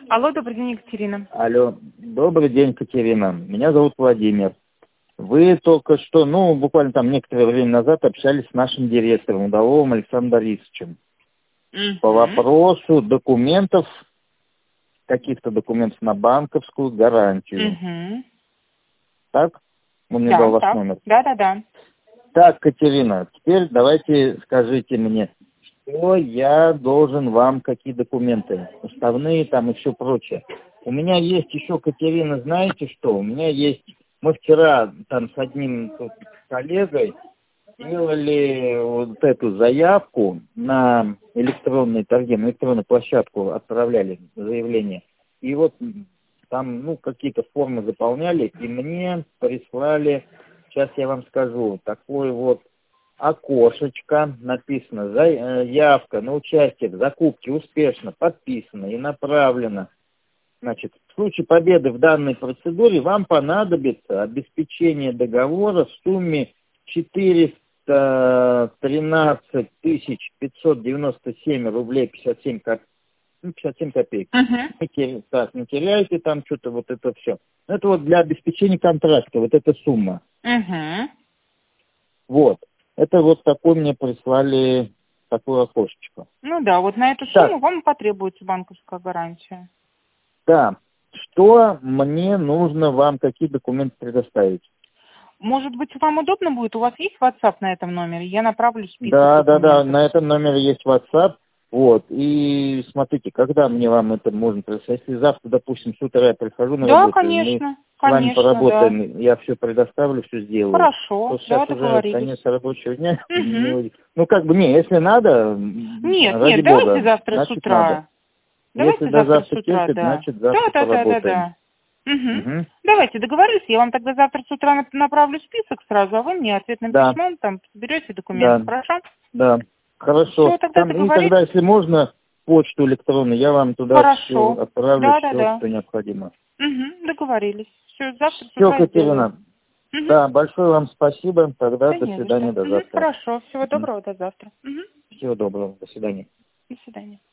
Алло, добрый день, Екатерина. Алло, добрый день, Катерина. Меня зовут Владимир. Вы только что, буквально там некоторое время назад общались с нашим директором Удаловым Александром Борисовичем по вопросу документов, каких-то документов на банковскую гарантию. Так? Он мне дал ваш номер. Да. Так, Катерина, теперь давайте скажите мне, что я должен вам, какие документы, уставные там и все прочее. У меня есть еще, Катерина, знаете что? Мы вчера там с одним коллегой делали вот эту заявку на электронные торги, на электронную площадку отправляли заявление. И вот там, какие-то формы заполняли, и мне прислали, сейчас я вам скажу, такое вот окошечко, написано, заявка на участие в закупке успешно подписана и направлена. Значит, в случае победы в данной процедуре вам понадобится обеспечение договора в сумме 413 597 рублей 57 копеек. Не теряйте там что-то, вот это все. Это вот для обеспечения контракта, вот эта сумма. Вот. Это вот такой мне прислали, такое окошечко. Вот на эту сумму вам потребуется банковская гарантия. Да. Что мне нужно вам, какие документы предоставить? Может быть, вам удобно будет? У вас есть WhatsApp на этом номере? Я направлю список Да, документов. на этом номере есть WhatsApp. Вот. И смотрите, когда мне вам это можно предоставить? Если завтра, допустим, с утра я прихожу на работу, конечно, мы с вами поработаем, я все предоставлю, все сделаю. Хорошо, Сейчас уже договорились. конец рабочего дня. Если надо, Нет, ради бога, давайте завтра с значит, утра. надо. Давайте Если до завтра с утра, терпит, значит завтра поработаем. Давайте, договорились, я вам тогда завтра с утра направлю список сразу, а вы мне ответным письмом там соберете документы, хорошо? Да, хорошо. Всё, тогда И тогда, если можно, почту электронную, я вам туда все отправлю, все, что необходимо. Договорились. Все, завтра с Все, утра Катерина. Да, большое вам спасибо. Тогда до не за свидания, что. до завтра. Хорошо, всего доброго, до завтра. Всего доброго, до свидания. До свидания.